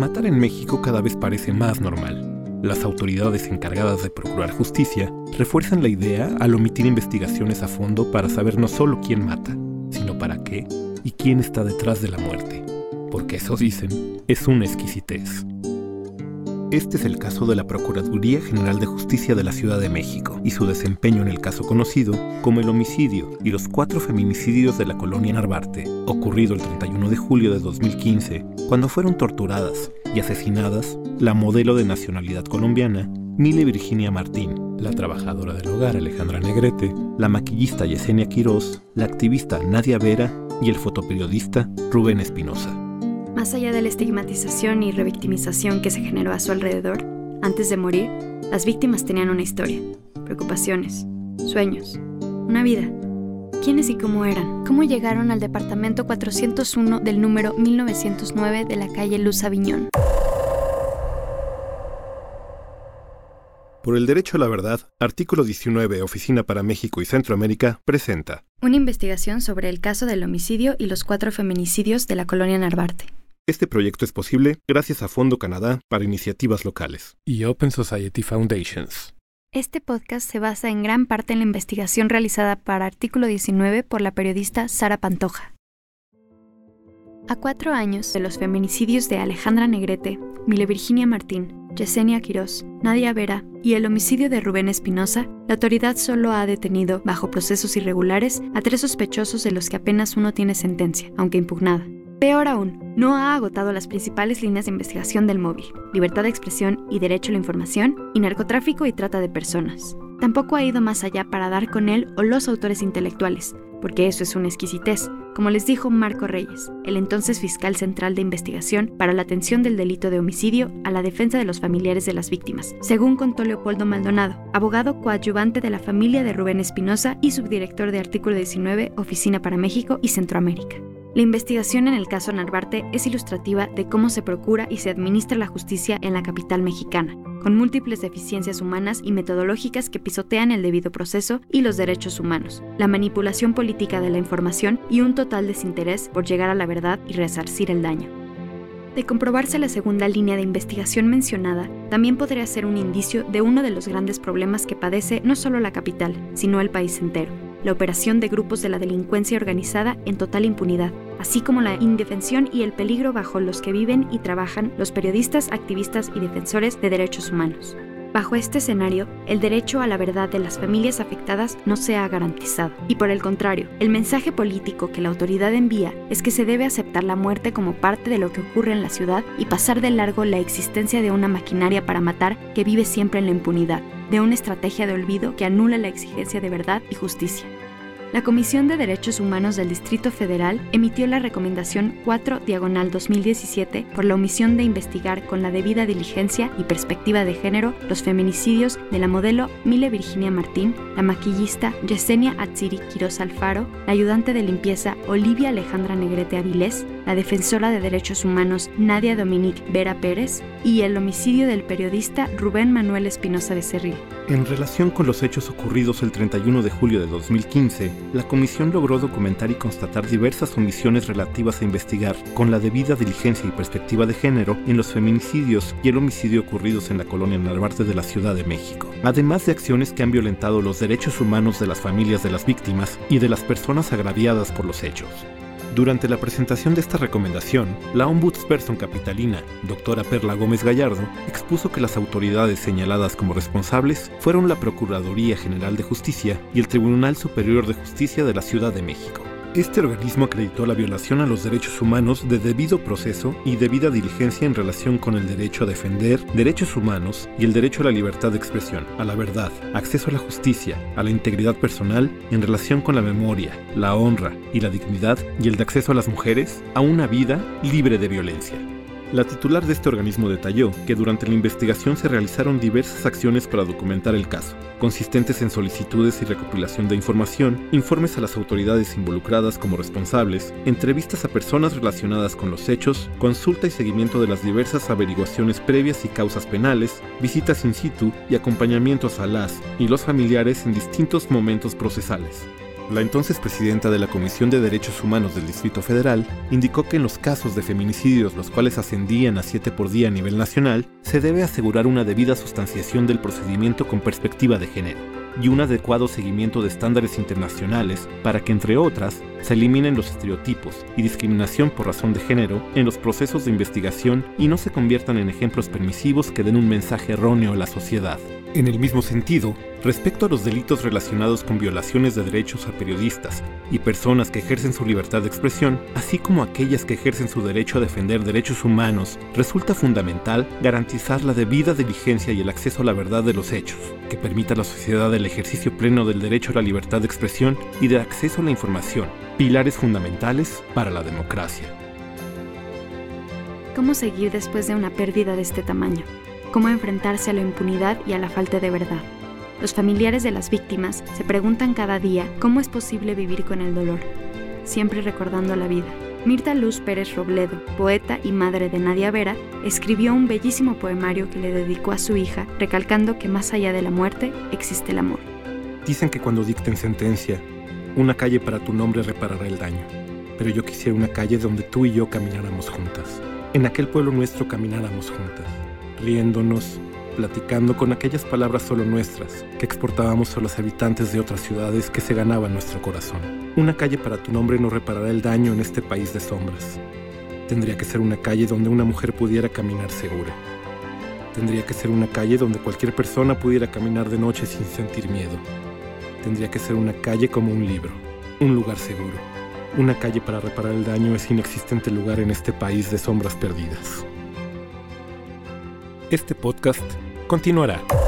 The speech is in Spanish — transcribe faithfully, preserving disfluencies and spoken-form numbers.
matar en México cada vez parece más normal. Las autoridades encargadas de procurar justicia refuerzan la idea al omitir investigaciones a fondo para saber no solo quién mata, sino para qué y quién está detrás de la muerte. Porque eso dicen, es una exquisitez. Este es el caso de la Procuraduría General de Justicia de la Ciudad de México y su desempeño en el caso conocido como el homicidio y los cuatro feminicidios de la colonia Narvarte, ocurrido el treinta y uno de julio de dos mil quince, cuando fueron torturadas y asesinadas la modelo de nacionalidad colombiana Mile Virginia Martín, la trabajadora del hogar Alejandra Negrete, la maquillista Yesenia Quirós, la activista Nadia Vera y el fotoperiodista Rubén Espinosa. Más allá de la estigmatización y revictimización que se generó a su alrededor, antes de morir, las víctimas tenían una historia, preocupaciones, sueños, una vida. ¿Quiénes y cómo eran? ¿Cómo llegaron al departamento cuatrocientos uno del número mil novecientos nueve de la calle Luz Aviñón? Por el derecho a la verdad, artículo diecinueve, Oficina para México y Centroamérica, presenta una investigación sobre el caso del homicidio y los cuatro feminicidios de la colonia Narvarte. Este proyecto es posible gracias a Fondo Canadá para Iniciativas Locales y Open Society Foundations. Este podcast se basa en gran parte en la investigación realizada para Artículo diecinueve por la periodista Sara Pantoja. A cuatro años de los feminicidios de Alejandra Negrete, Mile Virginia Martín, Yesenia Quirós, Nadia Vera y el homicidio de Rubén Espinosa, la autoridad solo ha detenido, bajo procesos irregulares, a tres sospechosos de los que apenas uno tiene sentencia, aunque impugnada. Peor aún, no ha agotado las principales líneas de investigación del móvil: libertad de expresión y derecho a la información, y narcotráfico y trata de personas. Tampoco ha ido más allá para dar con él o los autores intelectuales, porque eso es una exquisitez, como les dijo Marco Reyes, el entonces fiscal central de investigación para la atención del delito de homicidio a la defensa de los familiares de las víctimas, según contó Leopoldo Maldonado, abogado coadyuvante de la familia de Rubén Espinosa y subdirector de Artículo diecinueve, Oficina para México y Centroamérica. La investigación en el caso Narvarte es ilustrativa de cómo se procura y se administra la justicia en la capital mexicana, con múltiples deficiencias humanas y metodológicas que pisotean el debido proceso y los derechos humanos, la manipulación política de la información y un total desinterés por llegar a la verdad y resarcir el daño. De comprobarse la segunda línea de investigación mencionada, también podría ser un indicio de uno de los grandes problemas que padece no solo la capital, sino el país entero: la operación de grupos de la delincuencia organizada en total impunidad, así como la indefensión y el peligro bajo los que viven y trabajan los periodistas, activistas y defensores de derechos humanos. Bajo este escenario, el derecho a la verdad de las familias afectadas no se ha garantizado. Y por el contrario, el mensaje político que la autoridad envía es que se debe aceptar la muerte como parte de lo que ocurre en la ciudad y pasar de largo la existencia de una maquinaria para matar que vive siempre en la impunidad, de una estrategia de olvido que anula la exigencia de verdad y justicia. La Comisión de Derechos Humanos del Distrito Federal emitió la recomendación cuatro diagonal dos mil diecisiete por la omisión de investigar con la debida diligencia y perspectiva de género los feminicidios de la modelo Mile Virginia Martín, la maquillista Yesenia Atsiri Quirós Alfaro, la ayudante de limpieza Olivia Alejandra Negrete Avilés, la defensora de derechos humanos Nadia Dominique Vera Pérez y el homicidio del periodista Rubén Manuel Espinosa Becerril. En relación con los hechos ocurridos el treinta y uno de julio de dos mil quince, la comisión logró documentar y constatar diversas omisiones relativas a investigar con la debida diligencia y perspectiva de género en los feminicidios y el homicidio ocurridos en la colonia Narvarte de la Ciudad de México, además de acciones que han violentado los derechos humanos de las familias de las víctimas y de las personas agraviadas por los hechos. Durante la presentación de esta recomendación, la ombudsperson capitalina, doctora Perla Gómez Gallardo, expuso que las autoridades señaladas como responsables fueron la Procuraduría General de Justicia y el Tribunal Superior de Justicia de la Ciudad de México. Este organismo acreditó la violación a los derechos humanos de debido proceso y debida diligencia en relación con el derecho a defender derechos humanos y el derecho a la libertad de expresión, a la verdad, acceso a la justicia, a la integridad personal en relación con la memoria, la honra y la dignidad y el de acceso a las mujeres a una vida libre de violencia. La titular de este organismo detalló que durante la investigación se realizaron diversas acciones para documentar el caso, consistentes en solicitudes y recopilación de información, informes a las autoridades involucradas como responsables, entrevistas a personas relacionadas con los hechos, consulta y seguimiento de las diversas averiguaciones previas y causas penales, visitas in situ y acompañamientos a las y los familiares en distintos momentos procesales. La entonces presidenta de la Comisión de Derechos Humanos del Distrito Federal indicó que en los casos de feminicidios, los cuales ascendían a siete por día a nivel nacional, se debe asegurar una debida sustanciación del procedimiento con perspectiva de género y un adecuado seguimiento de estándares internacionales para que, entre otras, se eliminen los estereotipos y discriminación por razón de género en los procesos de investigación y no se conviertan en ejemplos permisivos que den un mensaje erróneo a la sociedad. En el mismo sentido, respecto a los delitos relacionados con violaciones de derechos a periodistas y personas que ejercen su libertad de expresión, así como aquellas que ejercen su derecho a defender derechos humanos, resulta fundamental garantizar la debida diligencia y el acceso a la verdad de los hechos, que permita a la sociedad el ejercicio pleno del derecho a la libertad de expresión y de acceso a la información, pilares fundamentales para la democracia. ¿Cómo seguir después de una pérdida de este tamaño? ¿Cómo enfrentarse a la impunidad y a la falta de verdad? Los familiares de las víctimas se preguntan cada día cómo es posible vivir con el dolor, siempre recordando la vida. Mirta Luz Pérez Robledo, poeta y madre de Nadia Vera, escribió un bellísimo poemario que le dedicó a su hija, recalcando que más allá de la muerte existe el amor. Dicen que cuando dicten sentencia, una calle para tu nombre reparará el daño, pero yo quisiera una calle donde tú y yo camináramos juntas. En aquel pueblo nuestro camináramos juntas, riéndonos, platicando con aquellas palabras solo nuestras, que exportábamos a los habitantes de otras ciudades que se ganaban nuestro corazón. Una calle para tu nombre no reparará el daño en este país de sombras. Tendría que ser una calle donde una mujer pudiera caminar segura. Tendría que ser una calle donde cualquier persona pudiera caminar de noche sin sentir miedo. Tendría que ser una calle como un libro, un lugar seguro. Una calle para reparar el daño es inexistente lugar en este país de sombras perdidas. Este podcast continuará.